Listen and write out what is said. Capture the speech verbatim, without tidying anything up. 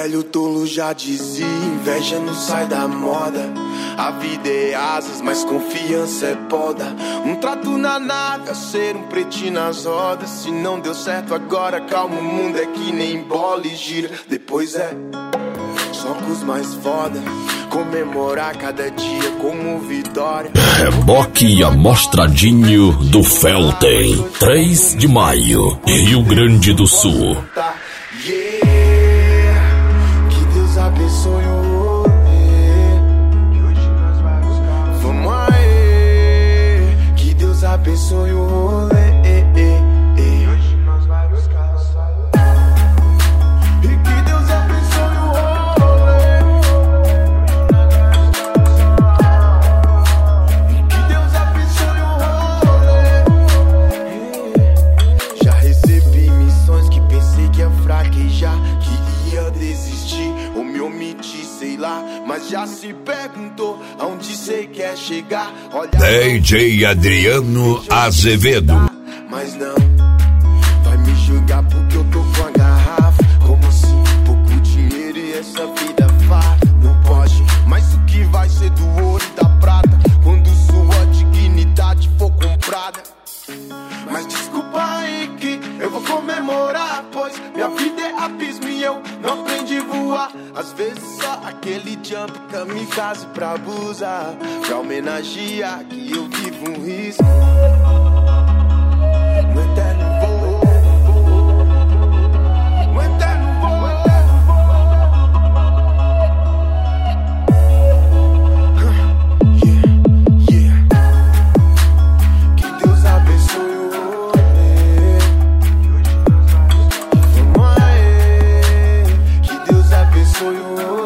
velho tolo já dizia, inveja não sai da moda. A vida é asas, mas confiança é poda. Um trato na nave, a ser um pretinho nas rodas. Se não deu certo agora, calma, o mundo é que nem bola e gira. Depois é só com os mais foda, comemorar cada dia como vitória. Reboque Amostradinho do Felten, três de maio, Rio Grande do Sul. Yeah, que Deus abençoe o rolê. Vamos aí, que Deus abençoe o rolê. Hoje nós vai buscar o sol. E que Deus abençoe o rolê. E que Deus abençoe o rolê. Já recebi missões que pensei que ia fraquejar, que ia desistir ou me omitir, sei lá. Mas já se perguntou aonde cê quer chegar. Olha, D J Adriano Azevedo. mas não vai me julgar porque eu tô com a garrafa. Como assim? Pouco dinheiro e essa vida farta. Não pode, mas o que vai ser do ouro e da prata quando sua dignidade for comprada? Mas desculpa aí que eu vou comemorar, pois minha vida é abismo e eu não aprendi a voar. Às vezes só aquele jump kamikaze pra abusar, pra homenagear que eu vivo um risco no eterno voo, no eterno voo, yeah, yeah. Que Deus abençoe o rolê. Vamos aí, que Deus abençoe o rolê.